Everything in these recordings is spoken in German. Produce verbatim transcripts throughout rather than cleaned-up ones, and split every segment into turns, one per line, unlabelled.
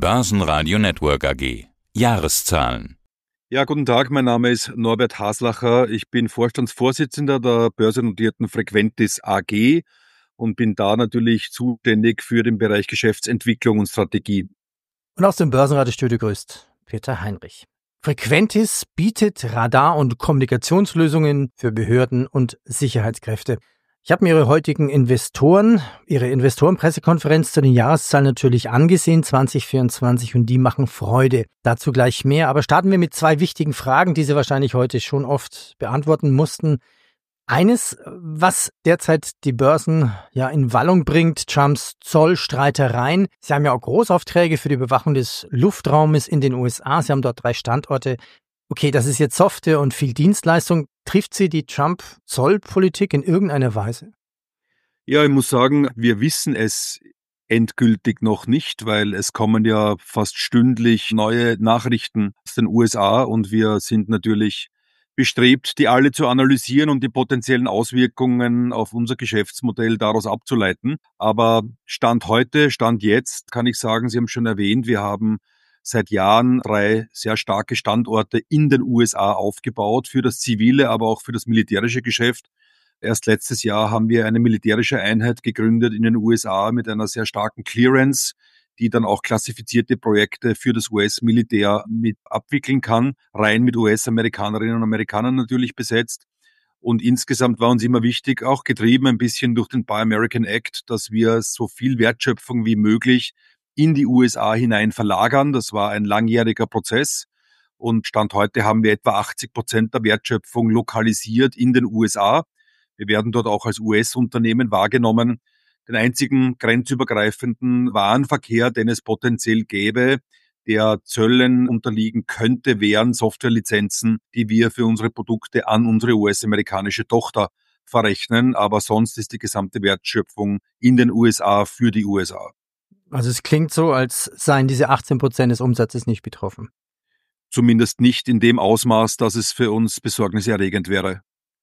Börsenradio Network A G. Jahreszahlen.
Ja, guten Tag, mein Name ist Norbert Haslacher. Ich bin Vorstandsvorsitzender der börsennotierten Frequentis A G und bin da natürlich zuständig für den Bereich Geschäftsentwicklung und Strategie.
Und aus dem Börsenradiostudio grüßt Peter Heinrich. Frequentis bietet Radar- und Kommunikationslösungen für Behörden und Sicherheitskräfte. Ich habe mir Ihre heutigen Investoren, Ihre Investorenpressekonferenz zu den Jahreszahlen natürlich angesehen, zwanzig vierundzwanzig, und die machen Freude. Dazu gleich mehr, aber starten wir mit zwei wichtigen Fragen, die Sie wahrscheinlich heute schon oft beantworten mussten. Eines, was derzeit die Börsen ja in Wallung bringt, Trumps Zollstreitereien. Sie haben ja auch Großaufträge für die Bewachung des Luftraumes in den U S A. Sie haben dort drei Standorte. Okay, das ist jetzt Software und viel Dienstleistung. Trifft Sie die Trump-Zollpolitik in irgendeiner Weise?
Ja, ich muss sagen, wir wissen es endgültig noch nicht, weil es kommen ja fast stündlich neue Nachrichten aus den U S A und wir sind natürlich bestrebt, die alle zu analysieren und die potenziellen Auswirkungen auf unser Geschäftsmodell daraus abzuleiten. Aber Stand heute, Stand jetzt, kann ich sagen, Sie haben schon erwähnt, wir haben seit Jahren drei sehr starke Standorte in den U S A aufgebaut, für das zivile, aber auch für das militärische Geschäft. Erst letztes Jahr haben wir eine militärische Einheit gegründet in den U S A mit einer sehr starken Clearance, die dann auch klassifizierte Projekte für das U S-Militär mit abwickeln kann, rein mit U S-Amerikanerinnen und Amerikanern natürlich besetzt. Und insgesamt war uns immer wichtig, auch getrieben ein bisschen durch den Buy American Act, dass wir so viel Wertschöpfung wie möglich in die U S A hinein verlagern. Das war ein langjähriger Prozess. Und Stand heute haben wir etwa achtzig Prozent der Wertschöpfung lokalisiert in den U S A. Wir werden dort auch als U S-Unternehmen wahrgenommen. Den einzigen grenzübergreifenden Warenverkehr, den es potenziell gäbe, der Zöllen unterliegen könnte, wären Softwarelizenzen, die wir für unsere Produkte an unsere U S-amerikanische Tochter verrechnen. Aber sonst ist die gesamte Wertschöpfung in den U S A für die U S A.
Also es klingt so, als seien diese achtzehn Prozent des Umsatzes nicht betroffen.
Zumindest nicht in dem Ausmaß, dass es für uns besorgniserregend wäre.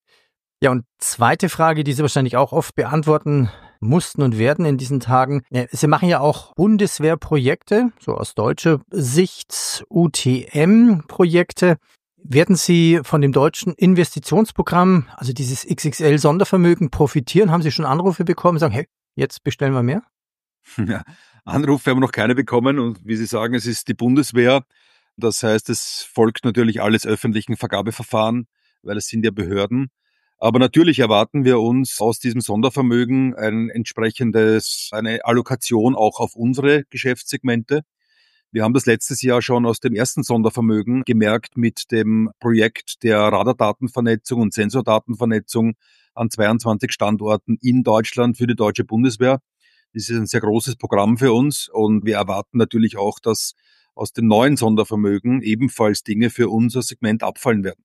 Ja, und zweite Frage, die Sie wahrscheinlich auch oft beantworten mussten und werden in diesen Tagen. Sie machen ja auch Bundeswehrprojekte, so aus deutscher Sicht, U T M-Projekte. Werden Sie von dem deutschen Investitionsprogramm, also dieses X X L-Sondervermögen, profitieren? Haben Sie schon Anrufe bekommen, sagen, hey, jetzt bestellen wir mehr?
Ja, Anrufe haben wir noch keine bekommen und wie Sie sagen, es ist die Bundeswehr. Das heißt, es folgt natürlich alles öffentlichen Vergabeverfahren, weil es sind ja Behörden. Aber natürlich erwarten wir uns aus diesem Sondervermögen ein entsprechendes, eine Allokation auch auf unsere Geschäftssegmente. Wir haben das letztes Jahr schon aus dem ersten Sondervermögen gemerkt mit dem Projekt der Radardatenvernetzung und Sensordatenvernetzung an zweiundzwanzig Standorten in Deutschland für die deutsche Bundeswehr. Das ist ein sehr großes Programm für uns und wir erwarten natürlich auch, dass aus dem neuen Sondervermögen ebenfalls Dinge für unser Segment abfallen werden.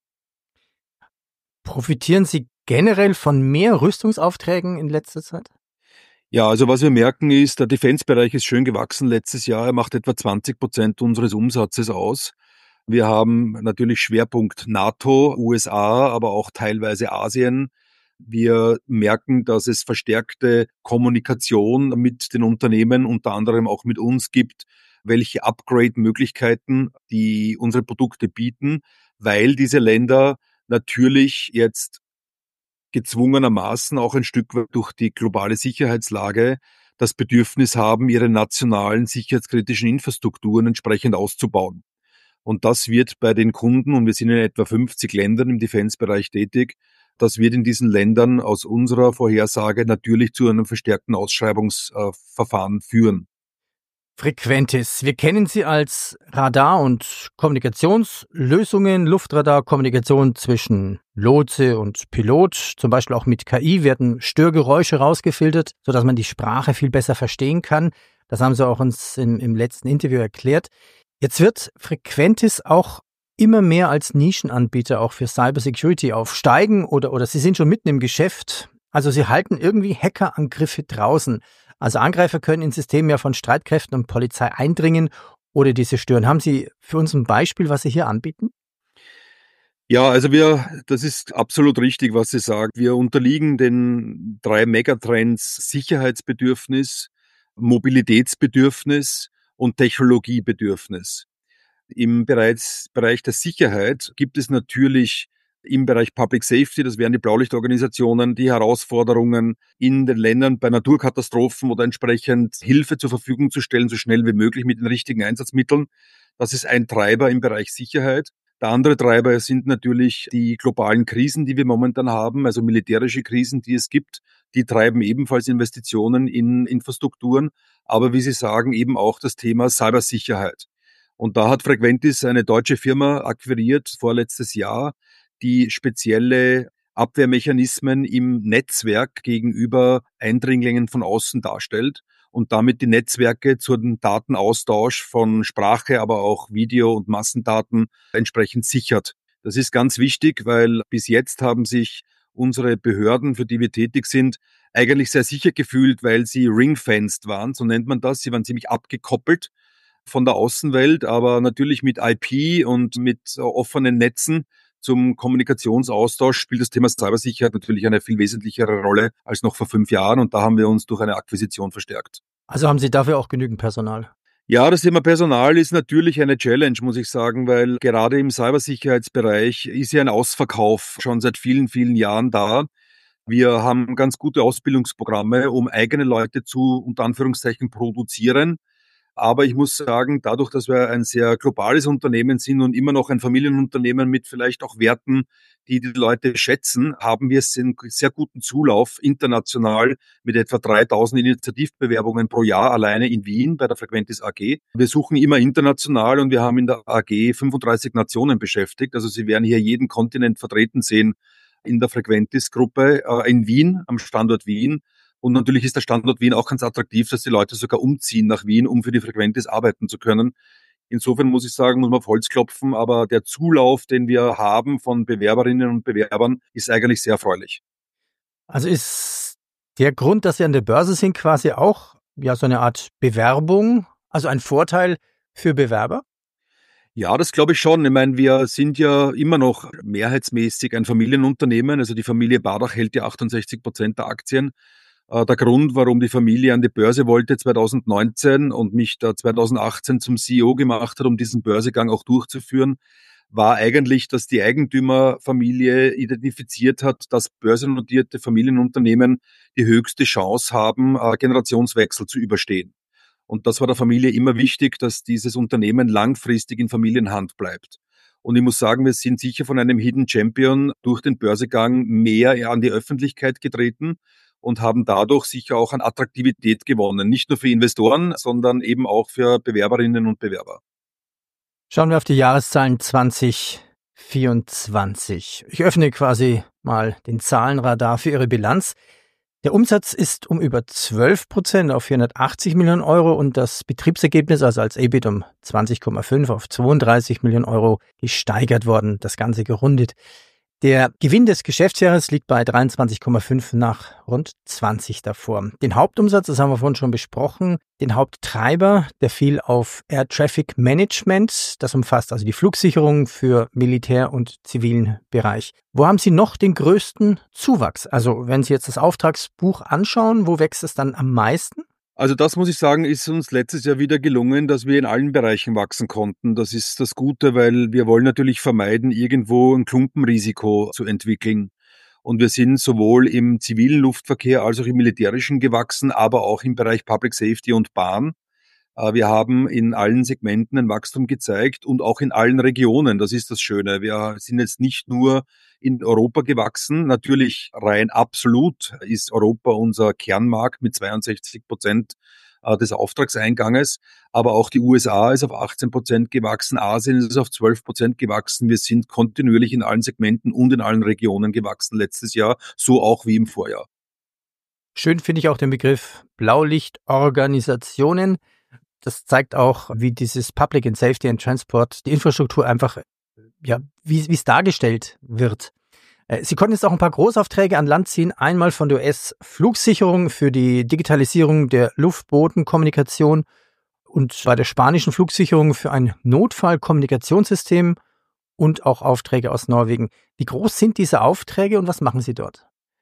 Profitieren Sie generell von mehr Rüstungsaufträgen in letzter Zeit?
Ja, also was wir merken ist, der Defense-Bereich ist schön gewachsen letztes Jahr. Er macht etwa zwanzig Prozent unseres Umsatzes aus. Wir haben natürlich Schwerpunkt NATO, U S A, aber auch teilweise Asien. Wir merken, dass es verstärkte Kommunikation mit den Unternehmen, unter anderem auch mit uns gibt, welche Upgrade-Möglichkeiten die unsere Produkte bieten, weil diese Länder natürlich jetzt gezwungenermaßen auch ein Stück weit durch die globale Sicherheitslage das Bedürfnis haben, ihre nationalen sicherheitskritischen Infrastrukturen entsprechend auszubauen. Und das wird bei den Kunden, und wir sind in etwa fünfzig Ländern im Defense-Bereich tätig, das wird in diesen Ländern aus unserer Vorhersage natürlich zu einem verstärkten Ausschreibungsverfahren führen.
Frequentis. Wir kennen sie als Radar- und Kommunikationslösungen, Luftradar, Kommunikation zwischen Lotse und Pilot, zum Beispiel auch mit K I werden Störgeräusche rausgefiltert, sodass man die Sprache viel besser verstehen kann. Das haben Sie auch uns im, im letzten Interview erklärt. Jetzt wird Frequentis auch immer mehr als Nischenanbieter auch für Cybersecurity aufsteigen oder, oder Sie sind schon mitten im Geschäft. Also Sie halten irgendwie Hackerangriffe draußen. Also Angreifer können ins System ja von Streitkräften und Polizei eindringen oder diese stören. Haben Sie für uns ein Beispiel, was Sie hier anbieten?
Ja, also wir, das ist absolut richtig, was Sie sagen. Wir unterliegen den drei Megatrends Sicherheitsbedürfnis, Mobilitätsbedürfnis und Technologiebedürfnis. Im Bereich, Bereich der Sicherheit gibt es natürlich im Bereich Public Safety, das wären die Blaulichtorganisationen, die Herausforderungen in den Ländern bei Naturkatastrophen oder entsprechend Hilfe zur Verfügung zu stellen, so schnell wie möglich mit den richtigen Einsatzmitteln. Das ist ein Treiber im Bereich Sicherheit. Der andere Treiber sind natürlich die globalen Krisen, die wir momentan haben, also militärische Krisen, die es gibt. Die treiben ebenfalls Investitionen in Infrastrukturen, aber wie Sie sagen, eben auch das Thema Cybersicherheit. Und da hat Frequentis eine deutsche Firma akquiriert vorletztes Jahr, die spezielle Abwehrmechanismen im Netzwerk gegenüber Eindringlingen von außen darstellt und damit die Netzwerke zum Datenaustausch von Sprache, aber auch Video- und Massendaten entsprechend sichert. Das ist ganz wichtig, weil bis jetzt haben sich unsere Behörden, für die wir tätig sind, eigentlich sehr sicher gefühlt, weil sie ring-fenced waren, so nennt man das. Sie waren ziemlich abgekoppelt von der Außenwelt, aber natürlich mit I P und mit offenen Netzen zum Kommunikationsaustausch spielt das Thema Cybersicherheit natürlich eine viel wesentlichere Rolle als noch vor fünf Jahren und da haben wir uns durch eine Akquisition verstärkt.
Also haben Sie dafür auch genügend Personal?
Ja, das Thema Personal ist natürlich eine Challenge, muss ich sagen, weil gerade im Cybersicherheitsbereich ist ja ein Ausverkauf schon seit vielen, vielen Jahren da. Wir haben ganz gute Ausbildungsprogramme, um eigene Leute zu, unter Anführungszeichen, produzieren. Aber ich muss sagen, dadurch, dass wir ein sehr globales Unternehmen sind und immer noch ein Familienunternehmen mit vielleicht auch Werten, die die Leute schätzen, haben wir einen sehr guten Zulauf international mit etwa dreitausend Initiativbewerbungen pro Jahr alleine in Wien bei der Frequentis A G. Wir suchen immer international und wir haben in der A G fünfunddreißig Nationen beschäftigt. Also Sie werden hier jeden Kontinent vertreten sehen in der Frequentis-Gruppe äh, in Wien, am Standort Wien. Und natürlich ist der Standort Wien auch ganz attraktiv, dass die Leute sogar umziehen nach Wien, um für die Frequentis arbeiten zu können. Insofern muss ich sagen, muss man auf Holz klopfen, aber der Zulauf, den wir haben von Bewerberinnen und Bewerbern, ist eigentlich sehr erfreulich.
Also ist der Grund, dass Sie an der Börse sind, quasi auch ja so eine Art Bewerbung, also ein Vorteil für Bewerber?
Ja, das glaube ich schon. Ich meine, wir sind ja immer noch mehrheitsmäßig ein Familienunternehmen. Also die Familie Badach hält ja achtundsechzig Prozent der Aktien. Der Grund, warum die Familie an die Börse wollte zweitausendneunzehn und mich da zweitausendachtzehn zum C E O gemacht hat, um diesen Börsegang auch durchzuführen, war eigentlich, dass die Eigentümerfamilie identifiziert hat, dass börsennotierte Familienunternehmen die höchste Chance haben, Generationswechsel zu überstehen. Und das war der Familie immer wichtig, dass dieses Unternehmen langfristig in Familienhand bleibt. Und ich muss sagen, wir sind sicher von einem Hidden Champion durch den Börsegang mehr an die Öffentlichkeit getreten und haben dadurch sicher auch an Attraktivität gewonnen. Nicht nur für Investoren, sondern eben auch für Bewerberinnen und Bewerber.
Schauen wir auf die Jahreszahlen zwanzig vierundzwanzig. Ich öffne quasi mal den Zahlenradar für Ihre Bilanz. Der Umsatz ist um über zwölf Prozent auf vierhundertachtzig Millionen Euro und das Betriebsergebnis, also als E B I T um zwanzig Komma fünf auf zweiunddreißig Millionen Euro gesteigert worden, das Ganze gerundet. Der Gewinn des Geschäftsjahres liegt bei dreiundzwanzig Komma fünf nach rund zwanzig davor. Den Hauptumsatz, das haben wir vorhin schon besprochen, den Haupttreiber, der fiel auf Air Traffic Management. Das umfasst also die Flugsicherung für Militär- und zivilen Bereich. Wo haben Sie noch den größten Zuwachs? Also wenn Sie jetzt das Auftragsbuch anschauen, wo wächst es dann am meisten?
Also das muss ich sagen, ist uns letztes Jahr wieder gelungen, dass wir in allen Bereichen wachsen konnten. Das ist das Gute, weil wir wollen natürlich vermeiden, irgendwo ein Klumpenrisiko zu entwickeln. Und wir sind sowohl im zivilen Luftverkehr als auch im militärischen gewachsen, aber auch im Bereich Public Safety und Bahn. Wir haben in allen Segmenten ein Wachstum gezeigt und auch in allen Regionen. Das ist das Schöne. Wir sind jetzt nicht nur in Europa gewachsen. Natürlich rein absolut ist Europa unser Kernmarkt mit zweiundsechzig Prozent des Auftragseinganges. Aber auch die U S A ist auf achtzehn Prozent gewachsen. Asien ist auf zwölf Prozent gewachsen. Wir sind kontinuierlich in allen Segmenten und in allen Regionen gewachsen letztes Jahr, so auch wie im Vorjahr.
Schön finde ich auch den Begriff Blaulichtorganisationen. Das zeigt auch, wie dieses Public and Safety and Transport, die Infrastruktur einfach, ja, wie, wie es dargestellt wird. Sie konnten jetzt auch ein paar Großaufträge an Land ziehen. Einmal von der U S-Flugsicherung für die Digitalisierung der Luftbodenkommunikation und bei der spanischen Flugsicherung für ein Notfallkommunikationssystem und auch Aufträge aus Norwegen. Wie groß sind diese Aufträge und was machen Sie dort?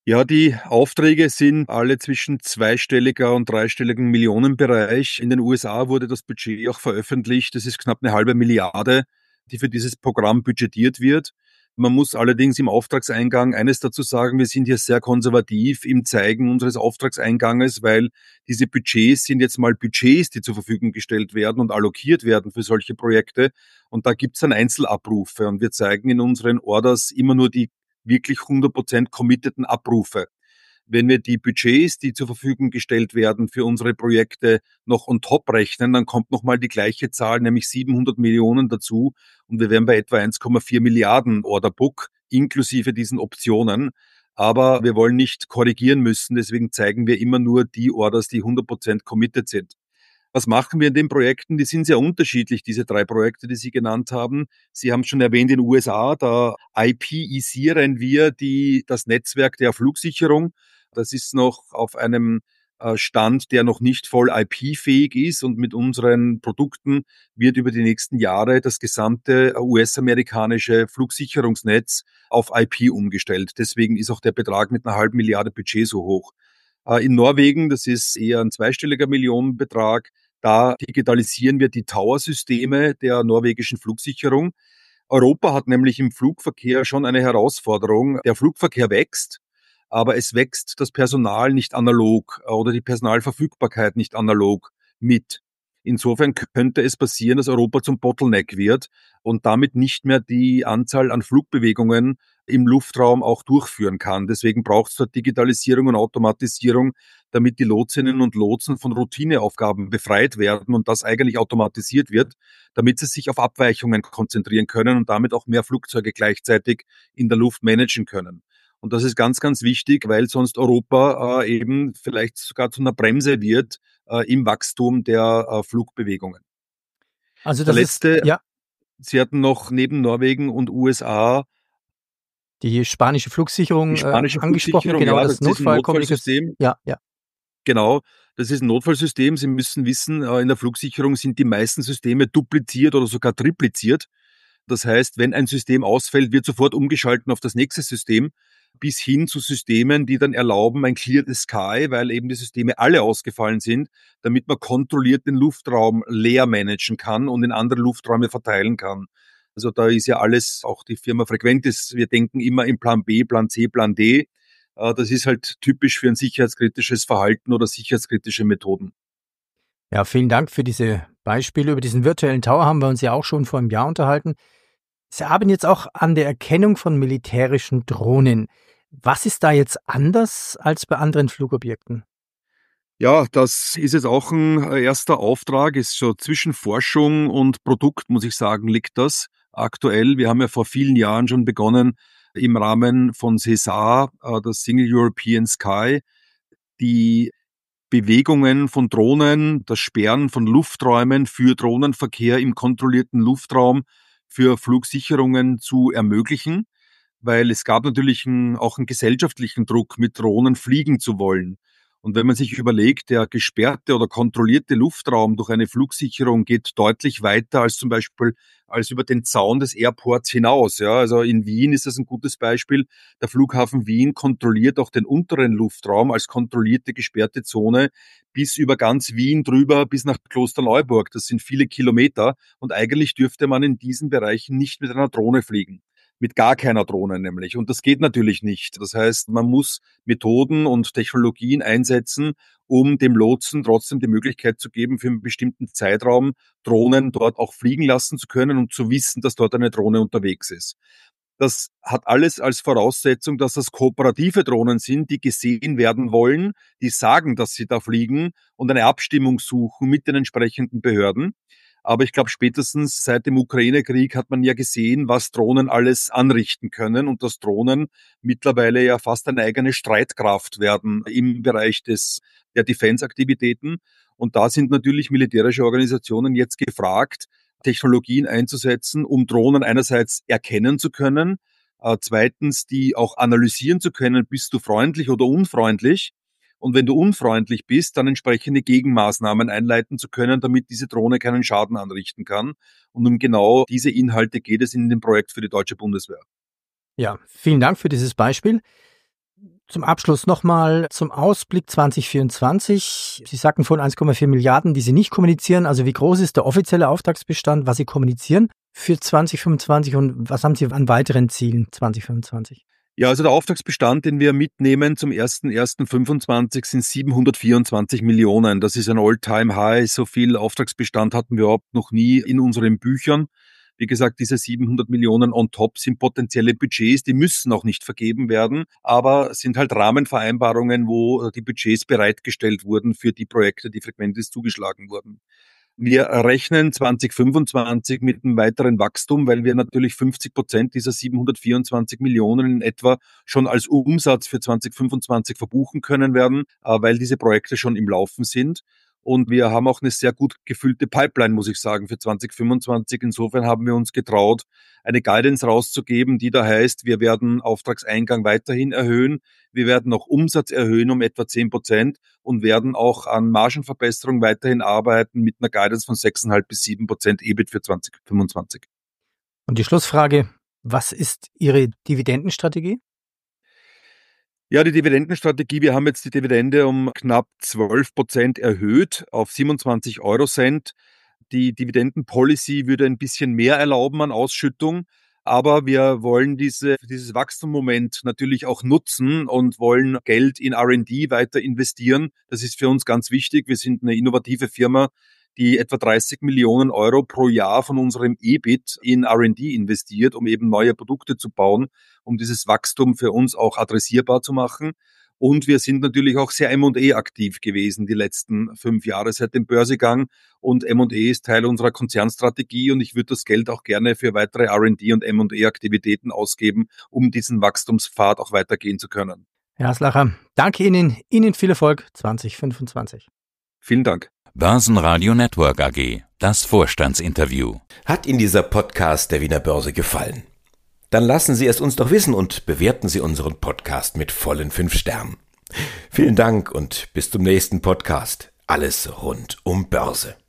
Ja, die Aufträge sind alle zwischen zweistelliger und dreistelligen Millionenbereich. In den U S A wurde das Budget auch veröffentlicht. Das ist knapp eine halbe Milliarde, die für dieses Programm budgetiert wird. Man muss allerdings im Auftragseingang eines dazu sagen: Wir sind hier sehr konservativ im Zeigen unseres Auftragseinganges, weil diese Budgets sind jetzt mal Budgets, die zur Verfügung gestellt werden und allokiert werden für solche Projekte. Und da gibt es dann Einzelabrufe. Und wir zeigen in unseren Orders immer nur die wirklich hundert Prozent committeden Abrufe. Wenn wir die Budgets, die zur Verfügung gestellt werden für unsere Projekte, noch on top rechnen, dann kommt nochmal die gleiche Zahl, nämlich siebenhundert Millionen dazu, und wir wären bei etwa eins Komma vier Milliarden Orderbook inklusive diesen Optionen. Aber wir wollen nicht korrigieren müssen, deswegen zeigen wir immer nur die Orders, die hundert Prozent committed sind. Was machen wir in den Projekten? Die sind sehr unterschiedlich, diese drei Projekte, die Sie genannt haben. Sie haben schon erwähnt, in den U S A, da I P-isieren wir die, das Netzwerk der Flugsicherung. Das ist noch auf einem äh, Stand, der noch nicht voll I P-fähig ist, und mit unseren Produkten wird über die nächsten Jahre das gesamte U S-amerikanische Flugsicherungsnetz auf I P umgestellt. Deswegen ist auch der Betrag mit einer halben Milliarde Budget so hoch. In Norwegen, das ist eher ein zweistelliger Millionenbetrag, da digitalisieren wir die Tower-Systeme der norwegischen Flugsicherung. Europa hat nämlich im Flugverkehr schon eine Herausforderung. Der Flugverkehr wächst, aber es wächst das Personal nicht analog oder die Personalverfügbarkeit nicht analog mit. Insofern könnte es passieren, dass Europa zum Bottleneck wird und damit nicht mehr die Anzahl an Flugbewegungen im Luftraum auch durchführen kann. Deswegen braucht es dort Digitalisierung und Automatisierung, damit die Lotsinnen und Lotsen von Routineaufgaben befreit werden und das eigentlich automatisiert wird, damit sie sich auf Abweichungen konzentrieren können und damit auch mehr Flugzeuge gleichzeitig in der Luft managen können. Und das ist ganz, ganz wichtig, weil sonst Europa äh, eben vielleicht sogar zu einer Bremse wird äh, im Wachstum der äh, Flugbewegungen.
Also
Der
das ist,
letzte,
ja,
Sie hatten noch neben Norwegen und U S A
die spanische
die
Flugsicherung äh,
spanische
angesprochen,
Flugsicherung.
genau
Ja,
das
das ist ein
Notfallkommunikation.
Notfallsystem.
Ja, ja.
Genau, das ist ein Notfallsystem. Sie müssen wissen, äh, in der Flugsicherung sind die meisten Systeme dupliziert oder sogar tripliziert. Das heißt, wenn ein System ausfällt, wird sofort umgeschalten auf das nächste System, bis hin zu Systemen, die dann erlauben, ein Clear the Sky, weil eben die Systeme alle ausgefallen sind, damit man kontrolliert den Luftraum leer managen kann und in andere Lufträume verteilen kann. Also da ist ja alles, auch die Firma Frequentis, wir denken immer in Plan B, Plan C, Plan D. Äh, Das ist halt typisch für ein sicherheitskritisches Verhalten oder sicherheitskritische Methoden.
Ja, vielen Dank für diese Beispiele. Über diesen virtuellen Tower haben wir uns ja auch schon vor einem Jahr unterhalten. Sie arbeiten jetzt auch an der Erkennung von militärischen Drohnen. Was ist da jetzt anders als bei anderen Flugobjekten?
Ja, das ist jetzt auch ein äh, erster Auftrag, ist so zwischen Forschung und Produkt, muss ich sagen, liegt das aktuell. Wir haben ja vor vielen Jahren schon begonnen, im Rahmen von SESAR, äh, das Single European Sky, die Bewegungen von Drohnen, das Sperren von Lufträumen für Drohnenverkehr im kontrollierten Luftraum für Flugsicherungen zu ermöglichen, weil es gab natürlich einen, auch einen gesellschaftlichen Druck, mit Drohnen fliegen zu wollen. Und wenn man sich überlegt, der gesperrte oder kontrollierte Luftraum durch eine Flugsicherung geht deutlich weiter als zum Beispiel als über den Zaun des Airports hinaus. Ja, also in Wien ist das ein gutes Beispiel. Der Flughafen Wien kontrolliert auch den unteren Luftraum als kontrollierte gesperrte Zone bis über ganz Wien drüber bis nach Klosterneuburg. Das sind viele Kilometer und eigentlich dürfte man in diesen Bereichen nicht mit einer Drohne fliegen. Mit gar keiner Drohne nämlich. Und das geht natürlich nicht. Das heißt, man muss Methoden und Technologien einsetzen, um dem Lotsen trotzdem die Möglichkeit zu geben, für einen bestimmten Zeitraum Drohnen dort auch fliegen lassen zu können und zu wissen, dass dort eine Drohne unterwegs ist. Das hat alles als Voraussetzung, dass das kooperative Drohnen sind, die gesehen werden wollen, die sagen, dass sie da fliegen und eine Abstimmung suchen mit den entsprechenden Behörden. Aber ich glaube, spätestens seit dem Ukraine-Krieg hat man ja gesehen, was Drohnen alles anrichten können und dass Drohnen mittlerweile ja fast eine eigene Streitkraft werden im Bereich des, der Defense-Aktivitäten. Und da sind natürlich militärische Organisationen jetzt gefragt, Technologien einzusetzen, um Drohnen einerseits erkennen zu können, äh, zweitens die auch analysieren zu können, bist du freundlich oder unfreundlich? Und wenn du unfreundlich bist, dann entsprechende Gegenmaßnahmen einleiten zu können, damit diese Drohne keinen Schaden anrichten kann. Und um genau diese Inhalte geht es in dem Projekt für die deutsche Bundeswehr.
Ja, vielen Dank für dieses Beispiel. Zum Abschluss nochmal zum Ausblick zwanzig vierundzwanzig. Sie sagten vorhin eins Komma vier Milliarden, die Sie nicht kommunizieren. Also wie groß ist der offizielle Auftragsbestand, was Sie kommunizieren für zwanzig fünfundzwanzig und was haben Sie an weiteren Zielen zwanzig fünfundzwanzig?
Ja, also der Auftragsbestand, den wir mitnehmen zum ersten ersten fünfundzwanzig sind siebenhundertvierundzwanzig Millionen. Das ist ein All-Time-High. So viel Auftragsbestand hatten wir überhaupt noch nie in unseren Büchern. Wie gesagt, diese siebenhundert Millionen on top sind potenzielle Budgets, die müssen auch nicht vergeben werden, aber sind halt Rahmenvereinbarungen, wo die Budgets bereitgestellt wurden für die Projekte, die Frequentis zugeschlagen wurden. Wir rechnen zwanzig fünfundzwanzig mit einem weiteren Wachstum, weil wir natürlich fünfzig Prozent dieser siebenhundertvierundzwanzig Millionen in etwa schon als Umsatz für zwanzig fünfundzwanzig verbuchen können werden, weil diese Projekte schon im Laufen sind. Und wir haben auch eine sehr gut gefüllte Pipeline, muss ich sagen, für zwanzig fünfundzwanzig. Insofern haben wir uns getraut, eine Guidance rauszugeben, die da heißt, wir werden Auftragseingang weiterhin erhöhen, wir werden auch Umsatz erhöhen um etwa zehn Prozent und werden auch an Margenverbesserung weiterhin arbeiten mit einer Guidance von sechs Komma fünf bis sieben Prozent E B I T für zwanzig fünfundzwanzig.
Und die Schlussfrage, was ist Ihre Dividendenstrategie?
Ja, die Dividendenstrategie, wir haben jetzt die Dividende um knapp zwölf Prozent erhöht auf siebenundzwanzig Eurocent. Die Dividendenpolicy würde ein bisschen mehr erlauben an Ausschüttung, aber wir wollen diese, dieses Wachstumsmoment natürlich auch nutzen und wollen Geld in R und D weiter investieren. Das ist für uns ganz wichtig. Wir sind eine innovative Firma, die etwa dreißig Millionen Euro pro Jahr von unserem E B I T in R und D investiert, um eben neue Produkte zu bauen, um dieses Wachstum für uns auch adressierbar zu machen. Und wir sind natürlich auch sehr M und A aktiv gewesen die letzten fünf Jahre seit dem Börsegang. Und M und A ist Teil unserer Konzernstrategie und ich würde das Geld auch gerne für weitere R und D und M und A-Aktivitäten ausgeben, um diesen Wachstumspfad auch weitergehen zu können.
Herr Haslacher, danke Ihnen. Ihnen viel Erfolg zwanzig fünfundzwanzig.
Vielen Dank.
Börsenradio Network A G, das Vorstandsinterview.
Hat Ihnen dieser Podcast der Wiener Börse gefallen? Dann lassen Sie es uns doch wissen und bewerten Sie unseren Podcast mit vollen fünf Sternen. Vielen Dank und bis zum nächsten Podcast. Alles rund um Börse.